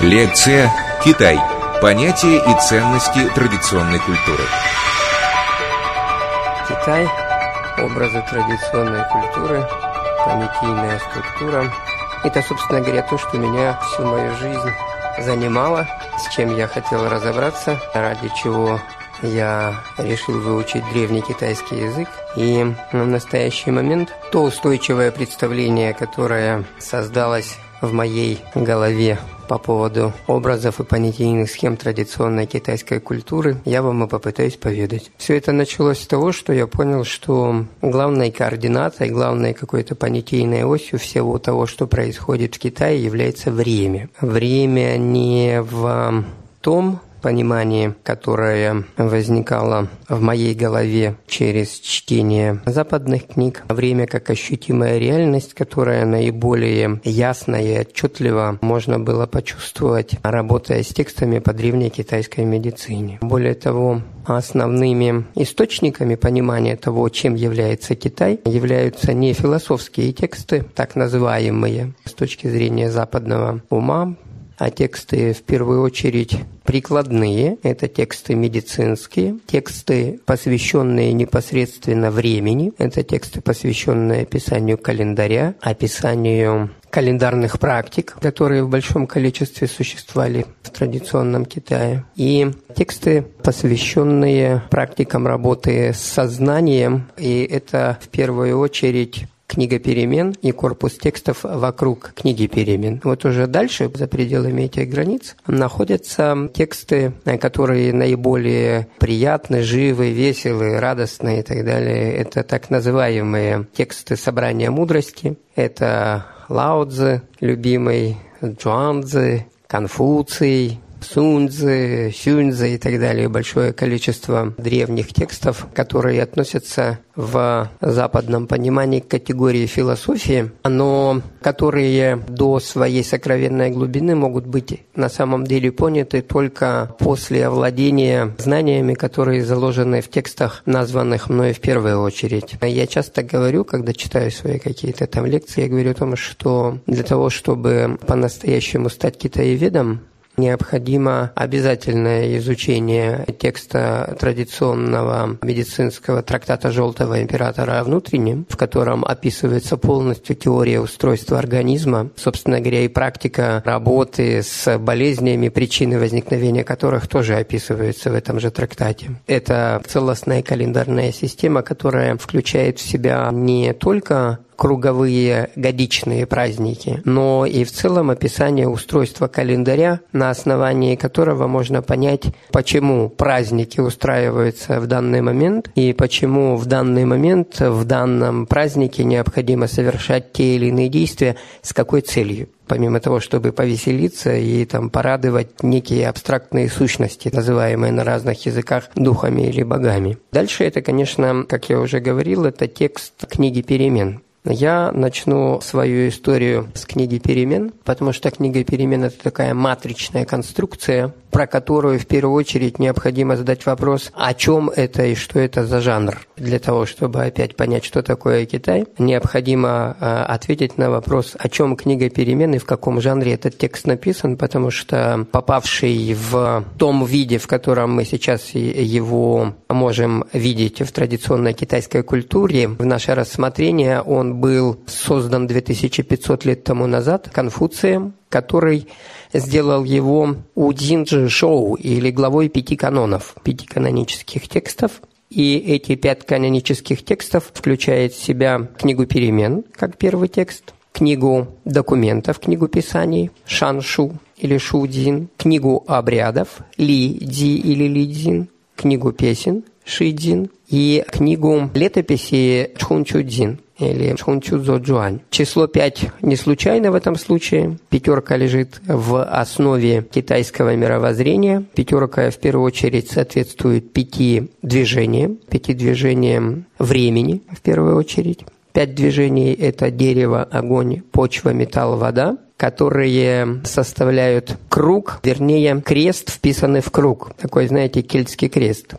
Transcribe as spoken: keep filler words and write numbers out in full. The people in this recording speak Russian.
Лекция «Китай. Понятия и ценности традиционной культуры». Китай, образы традиционной культуры, понятийная структура. Это, собственно говоря, то, что меня всю мою жизнь занимало, с чем я хотел разобраться, ради чего я решил выучить древний китайский язык. И в настоящий момент то устойчивое представление, которое создалось в моей голове по поводу образов и понятийных схем традиционной китайской культуры, я вам и попытаюсь поведать. Все это началось с того, что я понял, что главной координатой, главной какой-то понятийной осью всего того, что происходит в Китае, является время. Время не в том понимание, которое возникало в моей голове через чтение западных книг, время как ощутимая реальность, которая наиболее ясно и отчетливо можно было почувствовать, работая с текстами по древней китайской медицине. Более того, основными источниками понимания того, чем является Китай, являются не философские тексты, так называемые с точки зрения западного ума, а тексты, в первую очередь, прикладные. Это тексты медицинские, тексты, посвященные непосредственно времени. Это тексты, посвященные описанию календаря, описанию календарных практик, которые в большом количестве существовали в традиционном Китае. И тексты, посвященные практикам работы с сознанием. И это, в первую очередь, книга перемен и корпус текстов вокруг книги перемен. Вот уже дальше, за пределами этих границ, находятся тексты, которые наиболее приятны, живы, веселые, радостные и так далее. Это так называемые тексты собрания мудрости. Это Лао Цзы, любимый, Чжуанцзы, Конфуций, Суньцзы, Сюньцзы и так далее. Большое количество древних текстов, которые относятся в западном понимании к категории философии, но которые до своей сокровенной глубины могут быть на самом деле поняты только после овладения знаниями, которые заложены в текстах, названных мной в первую очередь. Я часто говорю, когда читаю свои какие-то там лекции, я говорю о том, что для того, чтобы по-настоящему стать китаеведом, необходимо обязательное изучение текста традиционного медицинского трактата Желтого императора о внутреннем, в котором описывается полностью теория устройства организма, собственно говоря, и практика работы с болезнями, причины возникновения которых тоже описываются в этом же трактате. Это целостная календарная система, которая включает в себя не только круговые годичные праздники, но и в целом описание устройства календаря, на основании которого можно понять, почему праздники устраиваются в данный момент и почему в данный момент в данном празднике необходимо совершать те или иные действия, с какой целью. Помимо того, чтобы повеселиться и там порадовать некие абстрактные сущности, называемые на разных языках духами или богами. Дальше это, конечно, как я уже говорил, это текст книги перемен. Я начну свою историю с книги перемен, потому что книга перемен – это такая матричная конструкция, про которую в первую очередь необходимо задать вопрос, о чем это и что это за жанр. Для того, чтобы опять понять, что такое Китай, необходимо э, ответить на вопрос, о чем книга перемен и в каком жанре этот текст написан, потому что попавший в том виде, в котором мы сейчас его можем видеть в традиционной китайской культуре, в наше рассмотрение он был создан две тысячи пятьсот лет тому назад Конфуцием, который сделал его Удзинджи Шоу, или главой пяти канонов, пяти канонических текстов. И эти пять канонических текстов включают в себя книгу перемен, как первый текст, книгу документов, книгу писаний, Шаншу или Шудзин, книгу обрядов, Ли-Ди или Ли-Дзин, книгу песен, Ши-Дзин и книгу летописи Чхун-Чудзин или Чхун-Чудзо-Джуань. Число пять не случайно в этом случае. Пятерка лежит в основе китайского мировоззрения. Пятерка в первую очередь соответствует пяти движениям, пяти движениям времени в первую очередь. Пять движений – это дерево, огонь, почва, металл, вода, которые составляют круг, вернее, крест, вписанный в круг. Такой, знаете, кельтский крест.